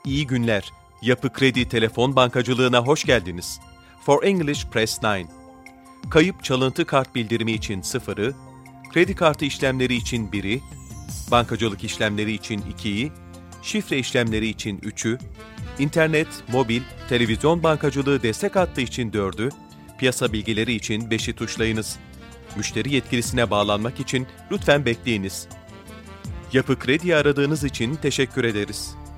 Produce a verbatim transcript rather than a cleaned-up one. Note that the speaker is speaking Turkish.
iyi günler. Yapı Kredi Telefon Bankacılığına hoş geldiniz. For English Press dokuz. Kayıp çalıntı kart bildirimi için sıfırı, kredi kartı işlemleri için biri, bankacılık işlemleri için ikiyi, şifre işlemleri için üçü, internet, mobil, televizyon bankacılığı destek hattı için dördü, piyasa bilgileri için beşi tuşlayınız. Müşteri yetkilisine bağlanmak için lütfen bekleyiniz. Yapı Kredi'yi aradığınız için teşekkür ederiz.